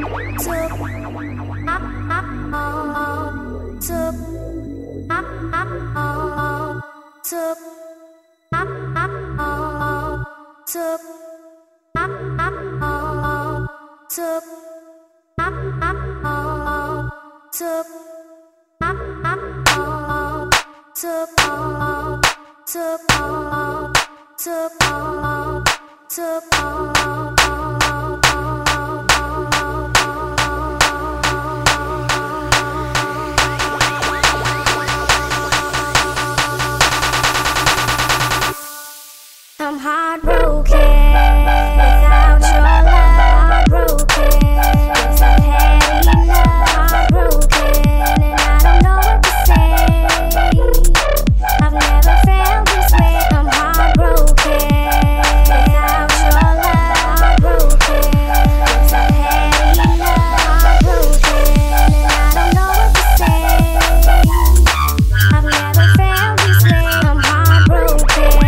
I'm heartbroken without your love. Heartbroken, yes, I've had enough. Heartbroken, and I don't know what to say. I've never felt this way. I'm heartbroken without your love. Heartbroken, yes, I've had enough. Heartbroken, and I don't know what to say. I've never felt this way. I'm heartbroken.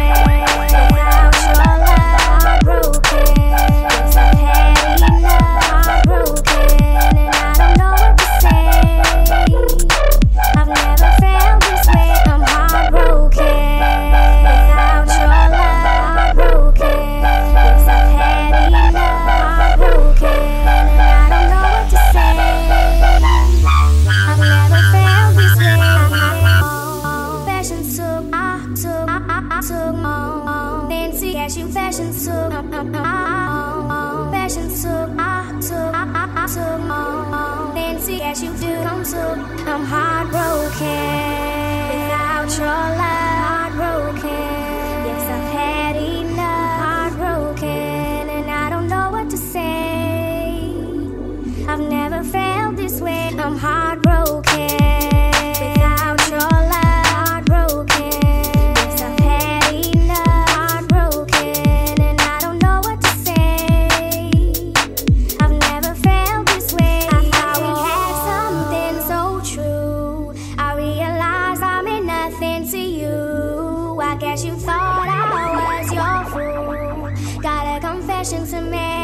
I'm heartbroken without your love. Heartbroken, yes, I've had enough. Heartbroken, and I don't know what to say. I've never felt this way. I'm heartbroken without your love. Heartbroken, yes, I've had enough. Heartbroken, and I don't know what to say. I've never felt this way. I thought we had something so true. I realized I meant nothing to you. I guess you thought I was your fool. Got a confession to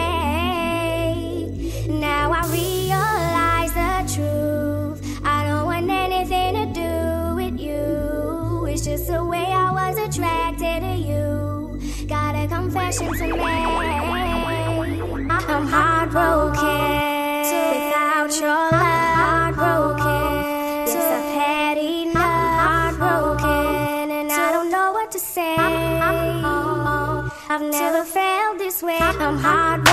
make. Now I realize the truth. I don't want anything to do with you. It's just the way I was attracted to you. Got a confession to make. I'm heartbroken without your love. Heartbroken, yes, I've had enough. Heartbroken, and I don't know what to say. I've never felt this way. I'm heartbroken.